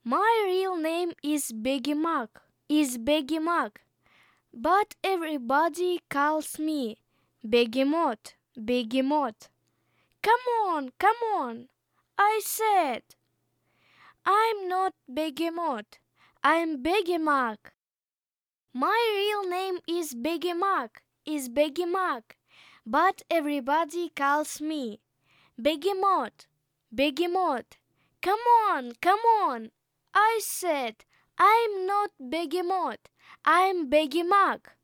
My real name is Begemark, but everybody calls me Begemot, Begemot. Come on, I said. I'm not Begemot, I'm Begemark. My real name is Begemark, but everybody calls me Begemot, Begemot. Come on, I said. I'm not Begemot, I'm Begemark.